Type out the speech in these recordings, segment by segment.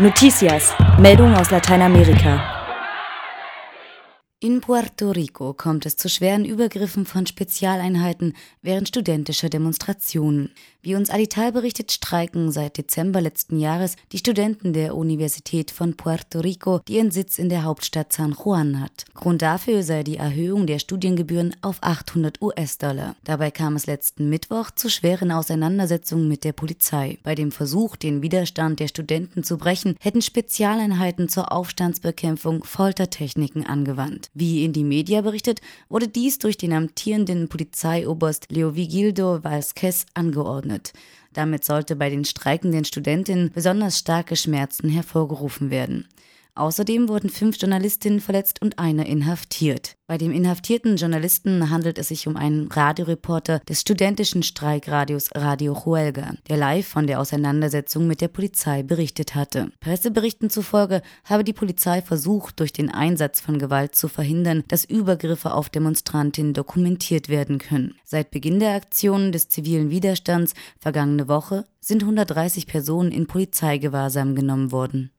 Noticias, Meldungen aus Lateinamerika. In Puerto Rico kommt es zu schweren Übergriffen von Spezialeinheiten während studentischer Demonstrationen. Wie uns Alital berichtet, streiken seit Dezember letzten Jahres die Studenten der Universität von Puerto Rico, die ihren Sitz in der Hauptstadt San Juan hat. Grund dafür sei die Erhöhung der Studiengebühren auf 800 US-Dollar. Dabei kam es letzten Mittwoch zu schweren Auseinandersetzungen mit der Polizei. Bei dem Versuch, den Widerstand der Studenten zu brechen, hätten Spezialeinheiten zur Aufstandsbekämpfung Foltertechniken angewandt. Wie in die Media berichtet, wurde dies durch den amtierenden Polizeioberst Leovigildo Vázquez angeordnet. Damit sollte bei den streikenden Studentinnen besonders starke Schmerzen hervorgerufen werden. Außerdem wurden 5 Journalistinnen verletzt und eine inhaftiert. Bei dem inhaftierten Journalisten handelt es sich um einen Radioreporter des studentischen Streikradios Radio Huelga, der live von der Auseinandersetzung mit der Polizei berichtet hatte. Presseberichten zufolge habe die Polizei versucht, durch den Einsatz von Gewalt zu verhindern, dass Übergriffe auf Demonstrantinnen dokumentiert werden können. Seit Beginn der Aktionen des zivilen Widerstands vergangene Woche sind 130 Personen in Polizeigewahrsam genommen worden.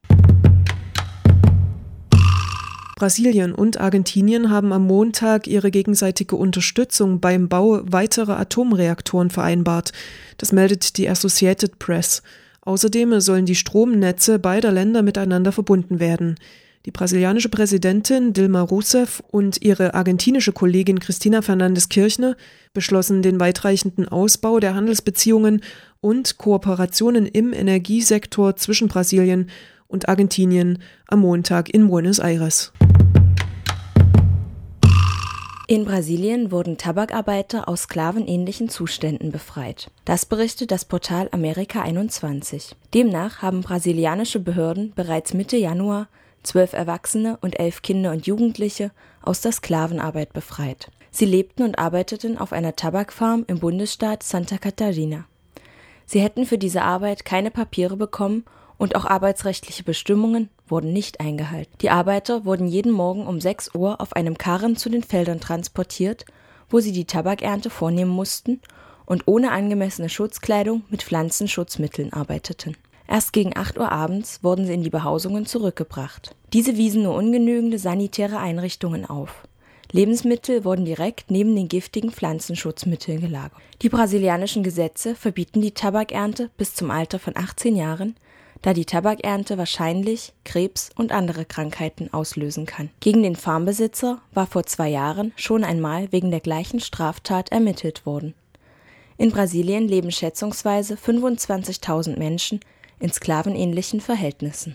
Brasilien und Argentinien haben am Montag ihre gegenseitige Unterstützung beim Bau weiterer Atomreaktoren vereinbart. Das meldet die Associated Press. Außerdem sollen die Stromnetze beider Länder miteinander verbunden werden. Die brasilianische Präsidentin Dilma Rousseff und ihre argentinische Kollegin Cristina Fernández Kirchner beschlossen den weitreichenden Ausbau der Handelsbeziehungen und Kooperationen im Energiesektor zwischen Brasilien und Argentinien am Montag in Buenos Aires. In Brasilien wurden Tabakarbeiter aus sklavenähnlichen Zuständen befreit. Das berichtet das Portal America 21. Demnach haben brasilianische Behörden bereits Mitte Januar 12 Erwachsene und 11 Kinder und Jugendliche aus der Sklavenarbeit befreit. Sie lebten und arbeiteten auf einer Tabakfarm im Bundesstaat Santa Catarina. Sie hätten für diese Arbeit keine Papiere bekommen und auch arbeitsrechtliche Bestimmungen wurden nicht eingehalten. Die Arbeiter wurden jeden Morgen um 6 Uhr auf einem Karren zu den Feldern transportiert, wo sie die Tabakernte vornehmen mussten und ohne angemessene Schutzkleidung mit Pflanzenschutzmitteln arbeiteten. Erst gegen 8 Uhr abends wurden sie in die Behausungen zurückgebracht. Diese wiesen nur ungenügende sanitäre Einrichtungen auf. Lebensmittel wurden direkt neben den giftigen Pflanzenschutzmitteln gelagert. Die brasilianischen Gesetze verbieten die Tabakernte bis zum Alter von 18 Jahren, da die Tabakernte wahrscheinlich Krebs und andere Krankheiten auslösen kann. Gegen den Farmbesitzer war vor 2 Jahren schon einmal wegen der gleichen Straftat ermittelt worden. In Brasilien leben schätzungsweise 25.000 Menschen in sklavenähnlichen Verhältnissen.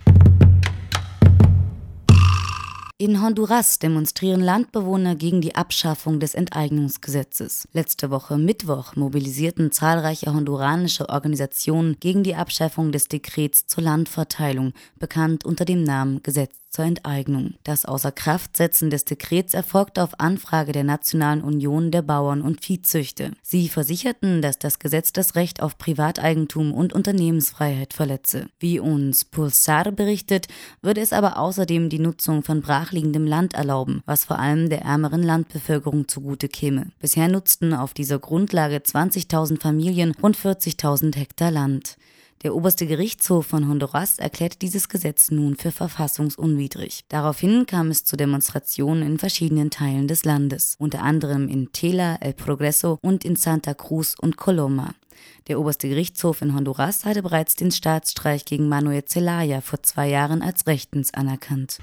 In Honduras demonstrieren Landbewohner gegen die Abschaffung des Enteignungsgesetzes. Letzte Woche Mittwoch mobilisierten zahlreiche honduranische Organisationen gegen die Abschaffung des Dekrets zur Landverteilung, bekannt unter dem Namen Gesetz zur Enteignung. Das Außerkraftsetzen des Dekrets erfolgte auf Anfrage der Nationalen Union der Bauern und Viehzüchter. Sie versicherten, dass das Gesetz das Recht auf Privateigentum und Unternehmensfreiheit verletze. Wie uns Pulsar berichtet, würde es aber außerdem die Nutzung von brachliegendem Land erlauben, was vor allem der ärmeren Landbevölkerung zugute käme. Bisher nutzten auf dieser Grundlage 20.000 Familien rund 40.000 Hektar Land. Der oberste Gerichtshof von Honduras erklärte dieses Gesetz nun für verfassungsunwidrig. Daraufhin kam es zu Demonstrationen in verschiedenen Teilen des Landes, unter anderem in Tela, El Progreso und in Santa Cruz und Coloma. Der oberste Gerichtshof in Honduras hatte bereits den Staatsstreich gegen Manuel Zelaya vor 2 Jahren als rechtens anerkannt.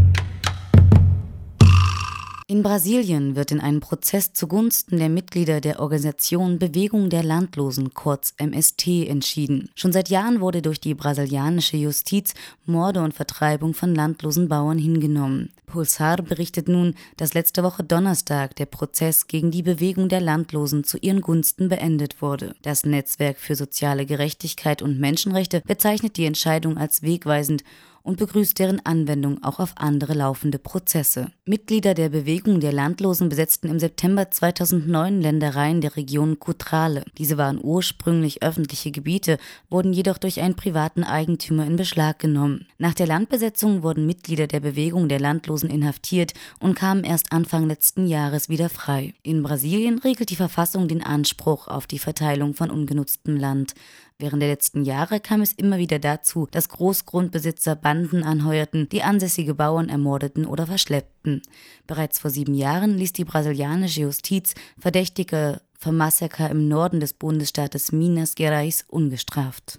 In Brasilien wird in einem Prozess zugunsten der Mitglieder der Organisation Bewegung der Landlosen, kurz MST, entschieden. Schon seit Jahren wurde durch die brasilianische Justiz Morde und Vertreibung von landlosen Bauern hingenommen. Pulsar berichtet nun, dass letzte Woche Donnerstag der Prozess gegen die Bewegung der Landlosen zu ihren Gunsten beendet wurde. Das Netzwerk für soziale Gerechtigkeit und Menschenrechte bezeichnet die Entscheidung als wegweisend und begrüßt deren Anwendung auch auf andere laufende Prozesse. Mitglieder der Bewegung der Landlosen besetzten im September 2009 Ländereien der Region Cutrale. Diese waren ursprünglich öffentliche Gebiete, wurden jedoch durch einen privaten Eigentümer in Beschlag genommen. Nach der Landbesetzung wurden Mitglieder der Bewegung der Landlosen inhaftiert und kamen erst Anfang letzten Jahres wieder frei. In Brasilien regelt die Verfassung den Anspruch auf die Verteilung von ungenutztem Land. Während der letzten Jahre kam es immer wieder dazu, dass Großgrundbesitzer Banden anheuerten, die ansässige Bauern ermordeten oder verschleppten. Bereits vor 7 Jahren ließ die brasilianische Justiz Verdächtige vom Massaker im Norden des Bundesstaates Minas Gerais ungestraft.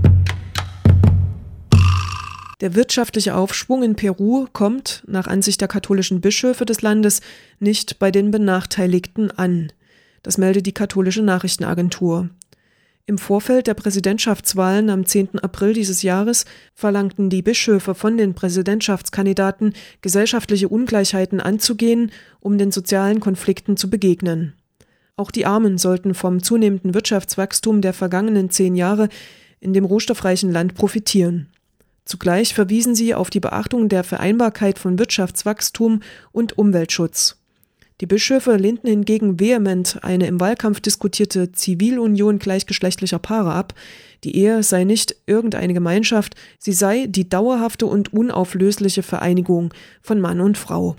Der wirtschaftliche Aufschwung in Peru kommt, nach Ansicht der katholischen Bischöfe des Landes, nicht bei den Benachteiligten an. Das meldet die katholische Nachrichtenagentur. Im Vorfeld der Präsidentschaftswahlen am 10. April dieses Jahres verlangten die Bischöfe von den Präsidentschaftskandidaten, gesellschaftliche Ungleichheiten anzugehen, um den sozialen Konflikten zu begegnen. Auch die Armen sollten vom zunehmenden Wirtschaftswachstum der vergangenen 10 Jahre in dem rohstoffreichen Land profitieren. Zugleich verwiesen sie auf die Beachtung der Vereinbarkeit von Wirtschaftswachstum und Umweltschutz. Die Bischöfe lehnten hingegen vehement eine im Wahlkampf diskutierte Zivilunion gleichgeschlechtlicher Paare ab. Die Ehe sei nicht irgendeine Gemeinschaft, sie sei die dauerhafte und unauflösliche Vereinigung von Mann und Frau.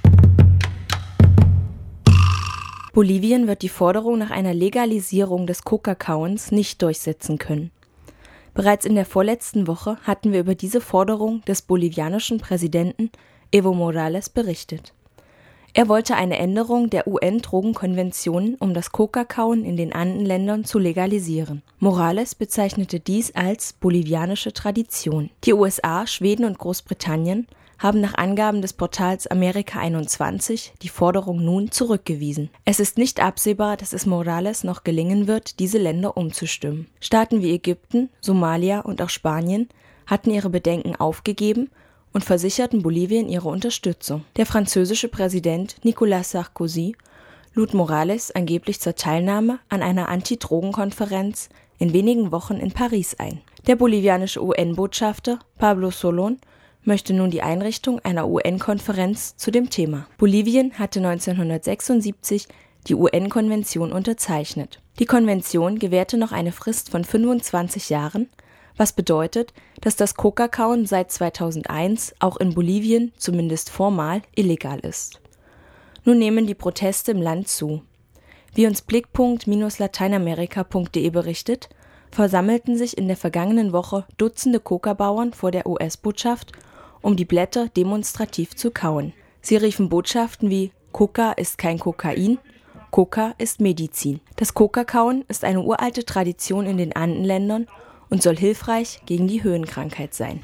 Bolivien wird die Forderung nach einer Legalisierung des Coca-Kauens nicht durchsetzen können. Bereits in der vorletzten Woche hatten wir über diese Forderung des bolivianischen Präsidenten Evo Morales berichtet. Er wollte eine Änderung der UN-Drogenkonvention, um das Coca-Kauen in den Andenländern zu legalisieren. Morales bezeichnete dies als bolivianische Tradition. Die USA, Schweden und Großbritannien haben nach Angaben des Portals Amerika 21 die Forderung nun zurückgewiesen. Es ist nicht absehbar, dass es Morales noch gelingen wird, diese Länder umzustimmen. Staaten wie Ägypten, Somalia und auch Spanien hatten ihre Bedenken aufgegeben und versicherten Bolivien ihre Unterstützung. Der französische Präsident Nicolas Sarkozy lud Morales angeblich zur Teilnahme an einer Anti-Drogen-Konferenz in wenigen Wochen in Paris ein. Der bolivianische UN-Botschafter Pablo Solón möchte nun die Einrichtung einer UN-Konferenz zu dem Thema. Bolivien hatte 1976 die UN-Konvention unterzeichnet. Die Konvention gewährte noch eine Frist von 25 Jahren, was bedeutet, dass das Coca-Kauen seit 2001 auch in Bolivien zumindest formal illegal ist. Nun nehmen die Proteste im Land zu. Wie uns Blickpunkt-lateinamerika.de berichtet, versammelten sich in der vergangenen Woche Dutzende Coca-Bauern vor der US-Botschaft, um die Blätter demonstrativ zu kauen. Sie riefen Botschaften wie „Coca ist kein Kokain, Coca ist Medizin". Das Coca-Kauen ist eine uralte Tradition in den Andenländern und soll hilfreich gegen die Höhenkrankheit sein.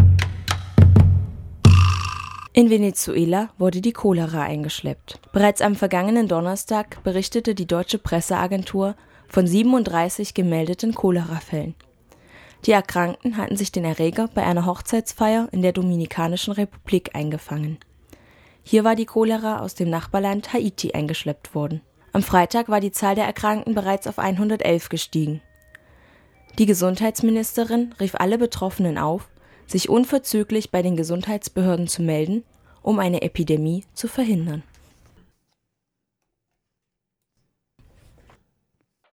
In Venezuela wurde die Cholera eingeschleppt. Bereits am vergangenen Donnerstag berichtete die deutsche Presseagentur von 37 gemeldeten Cholerafällen. Die Erkrankten hatten sich den Erreger bei einer Hochzeitsfeier in der Dominikanischen Republik eingefangen. Hier war die Cholera aus dem Nachbarland Haiti eingeschleppt worden. Am Freitag war die Zahl der Erkrankten bereits auf 111 gestiegen. Die Gesundheitsministerin rief alle Betroffenen auf, sich unverzüglich bei den Gesundheitsbehörden zu melden, um eine Epidemie zu verhindern.